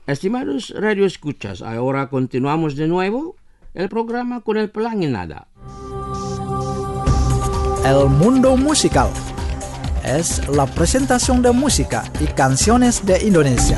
Estimados radio escuchas, ahora continuamos de nuevo el programa con el Pelangi Nada. El mundo musical es la presentación de música y canciones de Indonesia.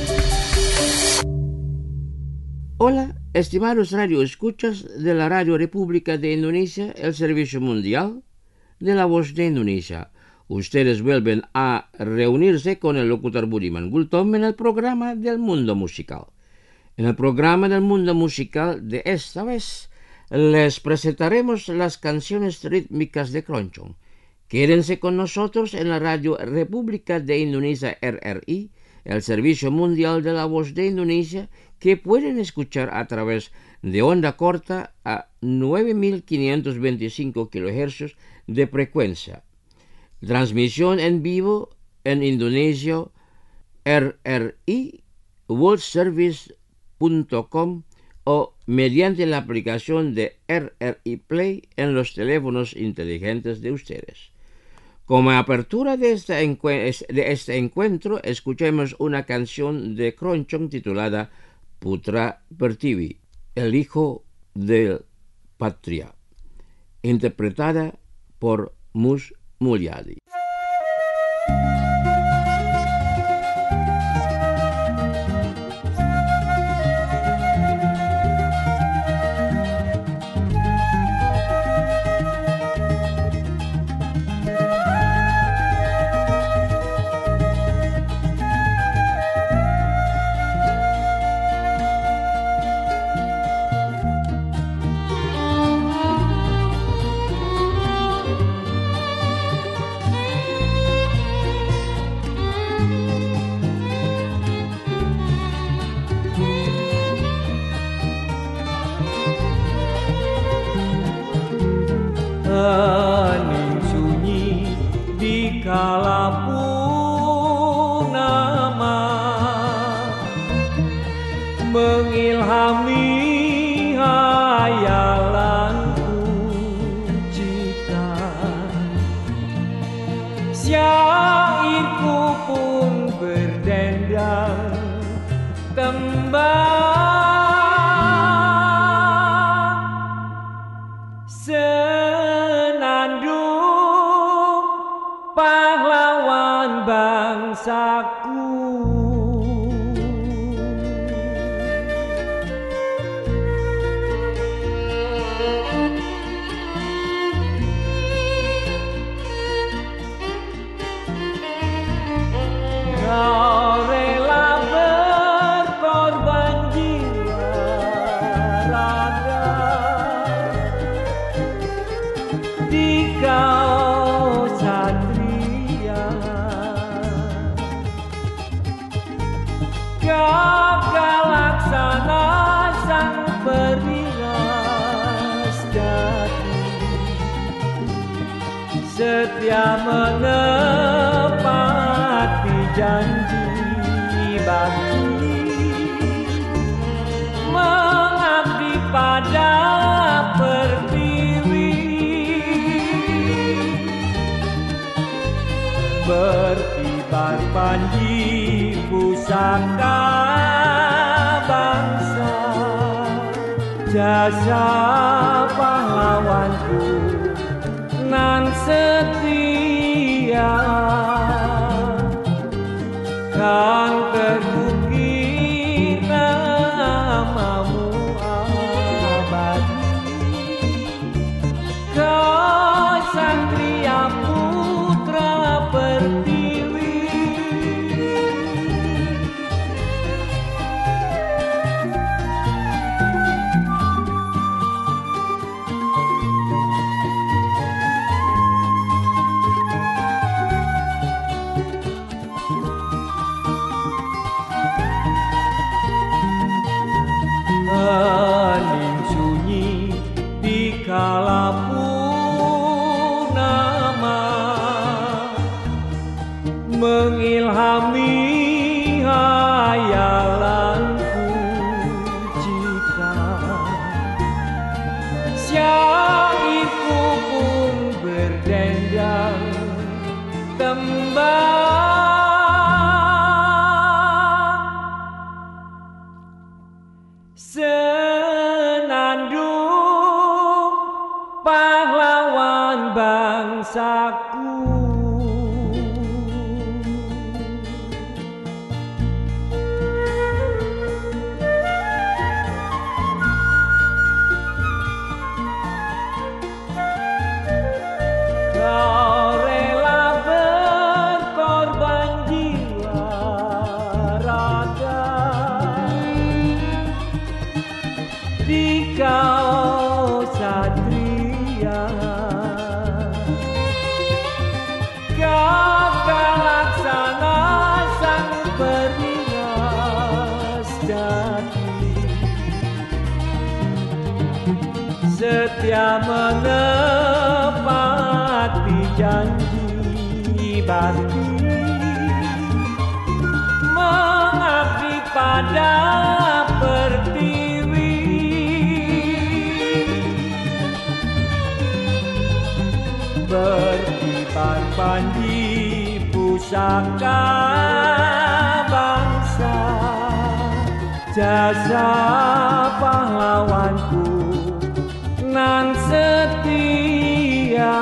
Hola, estimados radio escuchas de la Radio República de Indonesia, el Servicio Mundial de la Voz de Indonesia. Ustedes vuelven a reunirse con el locutor Budiman Gultom en el programa del mundo musical. En el programa del mundo musical de esta vez les presentaremos las canciones rítmicas de Keroncong. Quédense con nosotros en la Radio República de Indonesia RRI, el Servicio Mundial de la Voz de Indonesia, que pueden escuchar a través de onda corta a 9.525 kHz de frecuencia. Transmisión en vivo en Indonesia, RRI, worldservice.com o mediante la aplicación de RRI Play en los teléfonos inteligentes de ustedes. Como apertura de este encuentro, escuchemos una canción de Keroncong titulada Putra Pertiwi, el hijo del patria, interpretada por Mus Mulyadi. Hening sunyi di kala purnama mengilhami hayalanku cita, syairku pun berdendang tembang senandung pahlawan bangsaku. Kau rela berkorban jiwa raga di kau satria, gagal laksana sang perwira sejati, setia menepati janji bakti, mengabdi pada pertiwi, berkibar panji pusaka bangsa, jasa pahlawanku nan setia kan terukir namamu abadi. Kau satria putra pertiwi, hening sunyi di kala purnama mengilhami hayalanku cita, syairku pun berdendang tembang rasaku. Kau rela berkorban jiwa raga di kau satria, kakak laksana sang perias jati, setia menepati janji bakti, mengabdi pada pertiwi. Berkibar panji pusaka bangsa, jasa pahlawanku nan setia,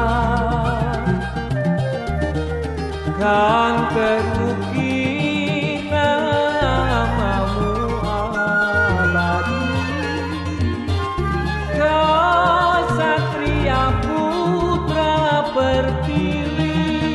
kan terukir namamu abadi. Kau satria putra pertiwi.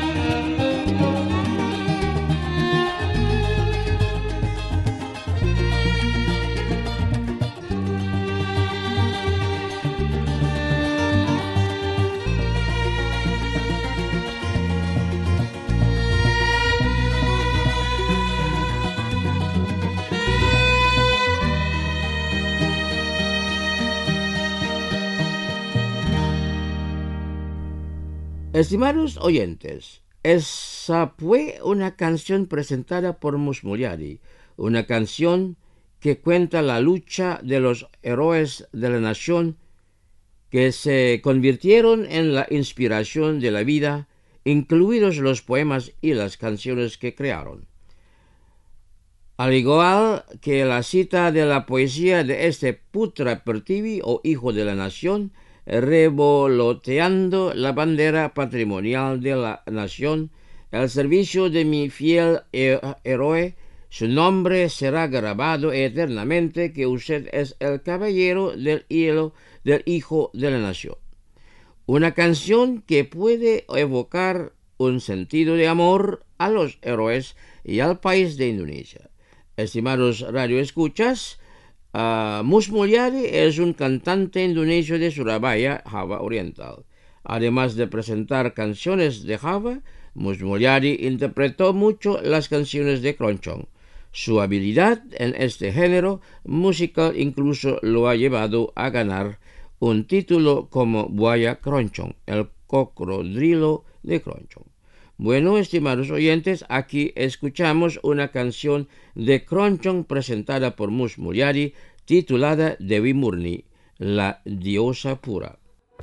Estimados oyentes, esa fue una canción presentada por Mus Muliari, una canción que cuenta la lucha de los héroes de la nación que se convirtieron en la inspiración de la vida, incluidos los poemas y las canciones que crearon. Al igual que la cita de la poesía de este Putra Pertivi o hijo de la nación, revoloteando la bandera patrimonial de la nación, al servicio de mi fiel héroe, su nombre será grabado eternamente que usted es el caballero del hijo de la nación. Una canción que puede evocar un sentido de amor a los héroes y al país de Indonesia. Estimados radioescuchas, Mus Muliari es un cantante indonesio de Surabaya, Java Oriental. Además de presentar canciones de Java, Mus Muliari interpretó mucho las canciones de Keroncong. Su habilidad en este género musical incluso lo ha llevado a ganar un título como Buaya Keroncong, el cocodrilo de Keroncong. Bueno, estimados oyentes, aquí escuchamos una canción de Keroncong presentada por Mus Muliari titulada Dewi Murni, la diosa pura.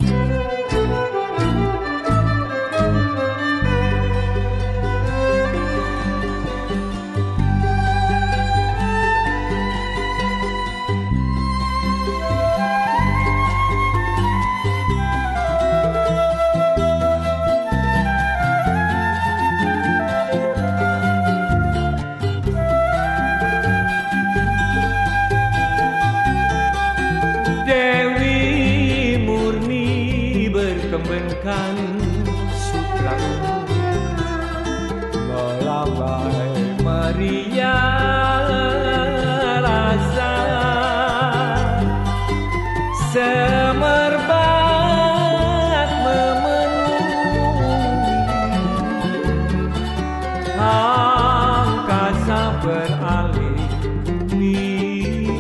Kembangkan sutra melambai meriah rasa, semerbak memenuhi angkasa beralih biru.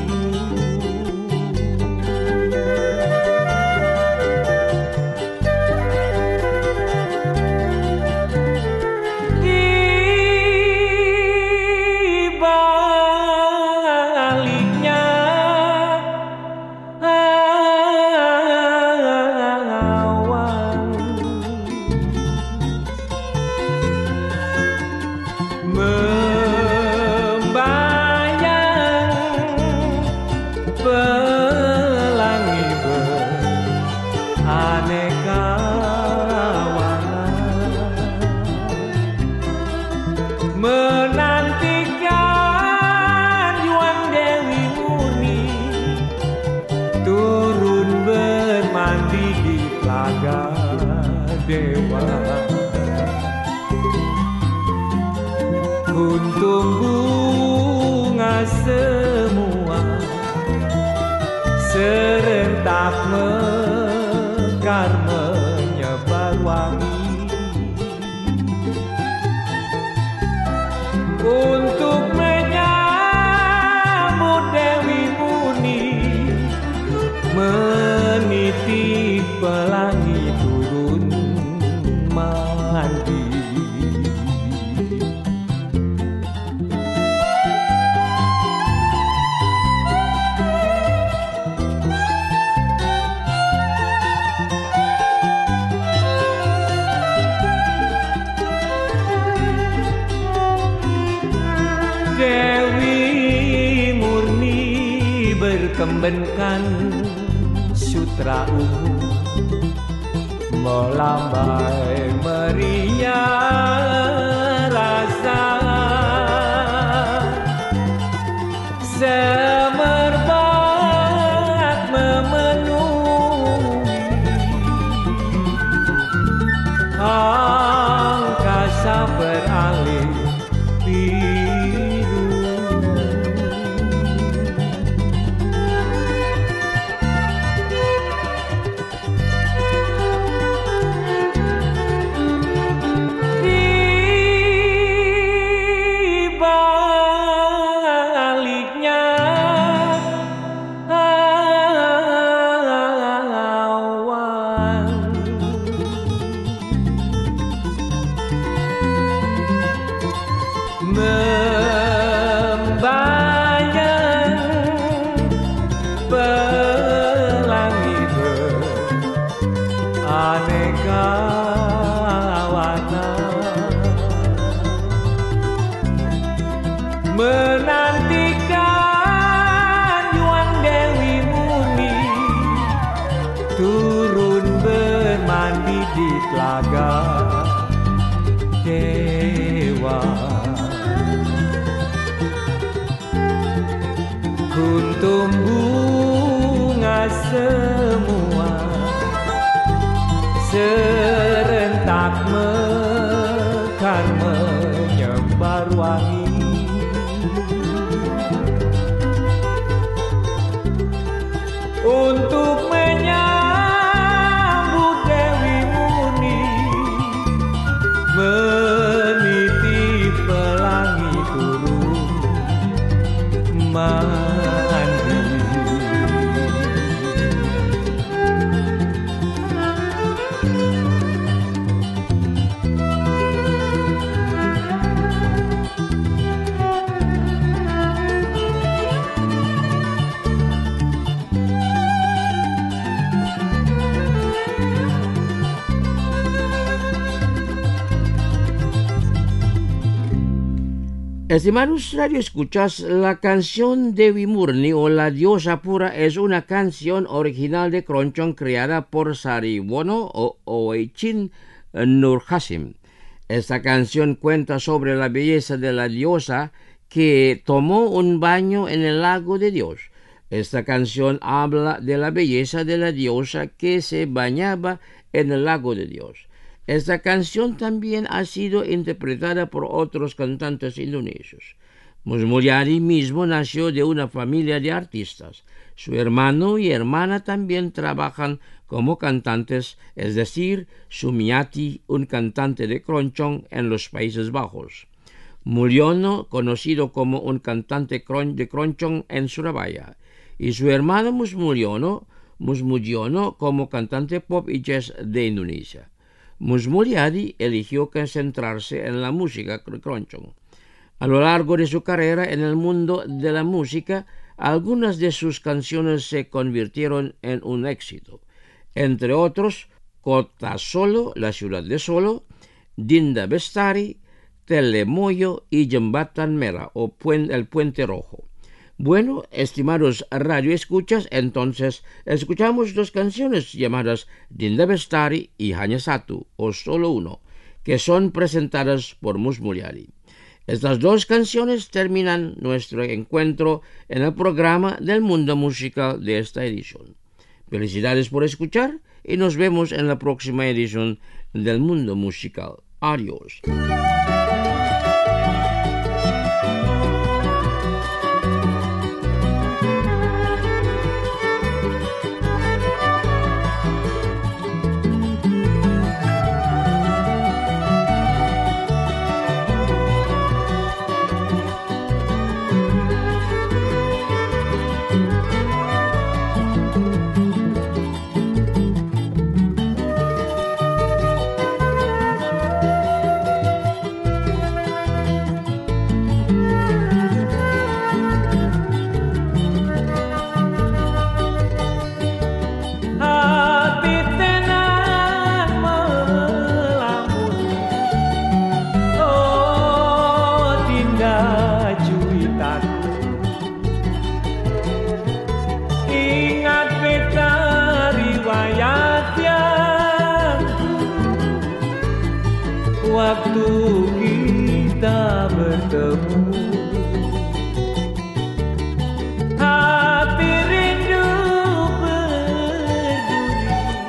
Membara dewa. Kuntum bunga semua serentak mekar menyebar wangi untuk menyambut Dewi Murni meniti pelangi turun mandi. Dewi Murni berkembenkan sutra ungu melambai meriah rasa semerbak memenuhi angkasa beralih biru. Di baliknya awan membayang pelangi beraneka warna menantikan Yuan Dewi Murni turun bermandi di telaga dewa. Kuntum bunga semua serentak mekar menyebar wangi untuk menyambut Dewi Murni meniti pelangi turun mandi. Estimados radioescuchas, la canción Dewi Murni o La Diosa Pura es una canción original de keroncong creada por Sariwono o Oechin Nurhasim. Esta canción cuenta sobre la belleza de la diosa que tomó un baño en el lago de Dios. Esta canción habla de la belleza de la diosa que se bañaba en el lago de Dios. Esta canción también ha sido interpretada por otros cantantes indonesios. Mus Mulyadi mismo nació de una familia de artistas. Su hermano y hermana también trabajan como cantantes, es decir, Sumiati, un cantante de keroncong en los Países Bajos. Mulyono, conocido como un cantante de keroncong en Surabaya. Y su hermano Mus Mujiono como cantante pop y jazz de Indonesia. Mus Mulyadi eligió concentrarse en la música keroncong. A lo largo de su carrera en el mundo de la música, algunas de sus canciones se convirtieron en un éxito. Entre otros, Kota Solo, la ciudad de Solo, Dinda Bestari, Telemoyo y Jembatan Merah o el Puente Rojo. Bueno, estimados radioescuchas, entonces escuchamos dos canciones llamadas Dinda Bestari y Hanya Satu o Solo Uno, que son presentadas por Mus Mulyadi. Estas dos canciones terminan nuestro encuentro en el programa del mundo musical de esta edición. Felicidades por escuchar y nos vemos en la próxima edición del Mundo Musical. Adiós. Waktu kita bertemu, hati rindu berduri,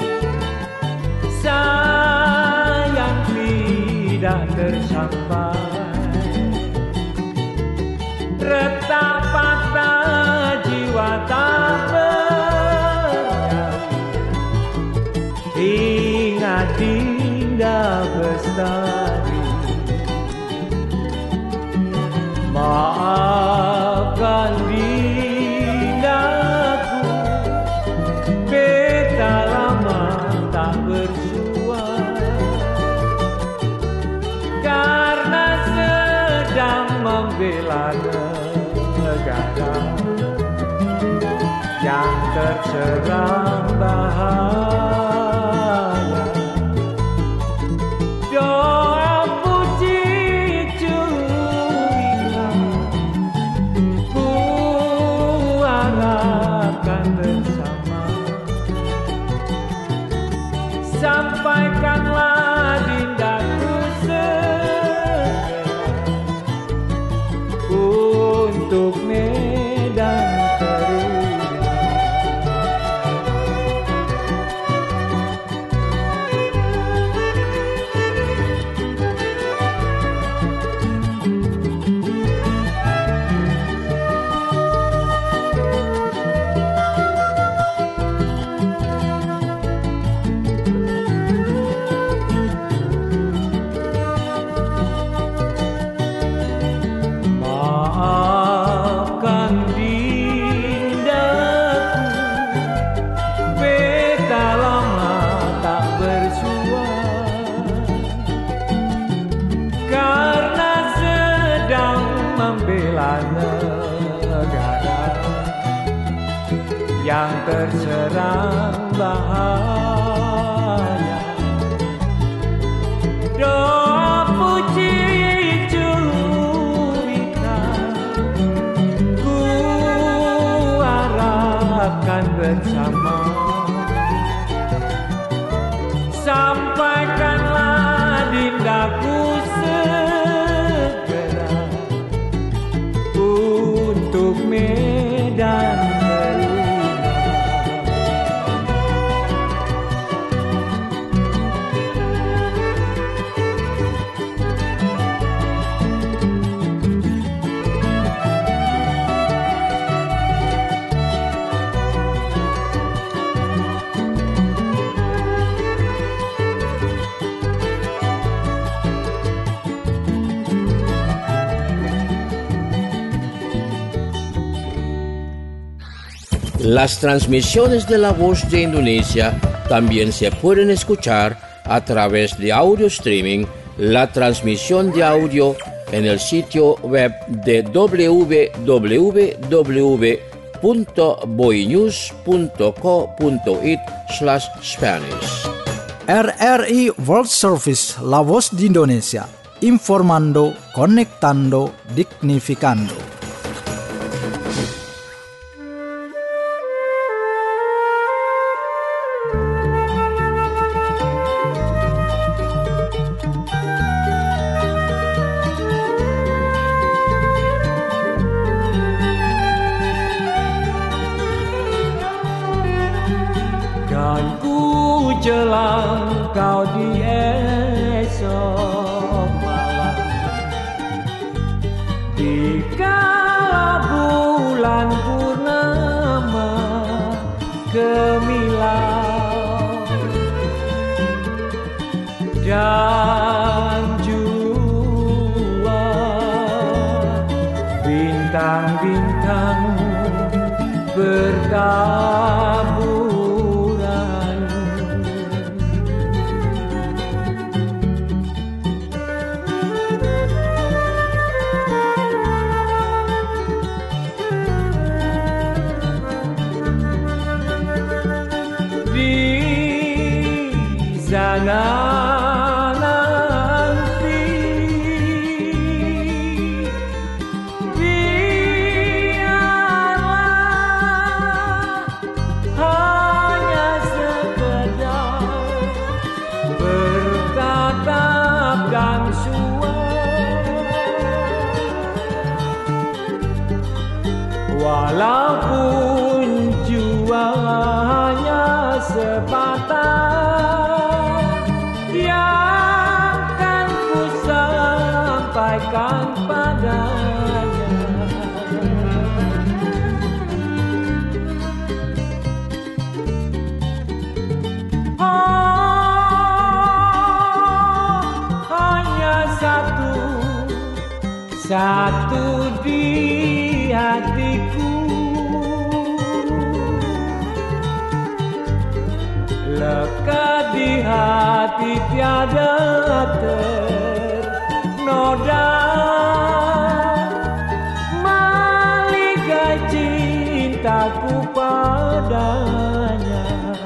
sayang tidak tersampai, retak patah jiwa tak bernyawa, ingat indah bestari. Maafkan dindaku, beta lama tak bersua, karena sedang membela negara yang terserang bahaya. Doa puji curiga ku harapkan bersama, sampaikanlah dindaku segera untuk medan teruna. Maafkan dindaku, beta lama tak bersua, karena sedang membela negara yang terserang bahaya. Doa puji curiga ku harapkan bersama, sampaikanlah dindaku segera untuk medan teruna. Las transmisiones de La Voz de Indonesia también se pueden escuchar a través de audio streaming, la transmisión de audio en el sitio web de www.boinews.co.it/Spanish. RRI World Service La Voz de Indonesia, informando, conectando, dignificando. Dan ku jelang kau di esok malam, di kala bulan purnama gemilang dan jua bintang-bintang bertaburan. Di sana nanti biarlah hanya sekedar bertatap dan walaupun jua hanya sepatah yang kan ku sampaikan padanya. Hanya satu di hatiku, lekat di hati tiada ternoda, meligai cintaku padanya.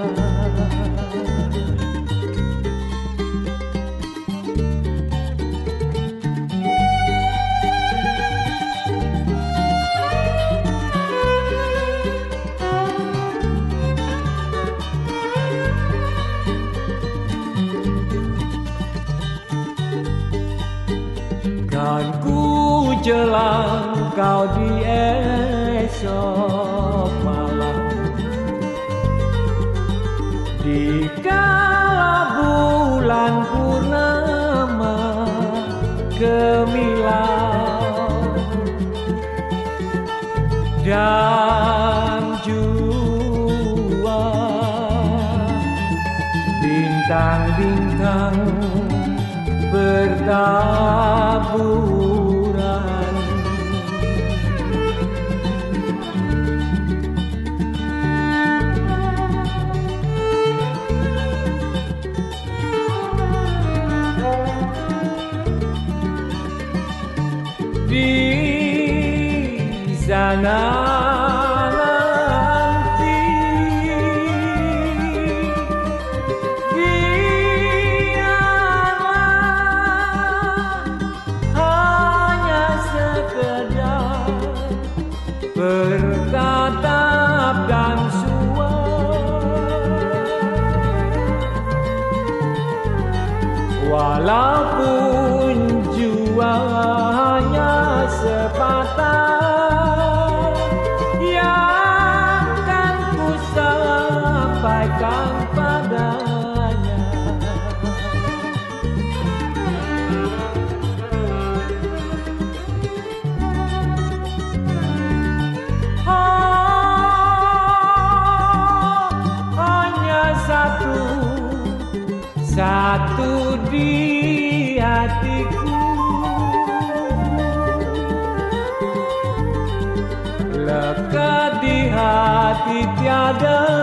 Dan ku jelang kau di esok malam, di kala bulan purnama gemilang dan jua bintang-bintang bertaburan. Di sana nanti bertatap dan walaupun jua hanya sepatah yang kan ku sampaikan padanya. Satu di hatiku, lekat di hati tiada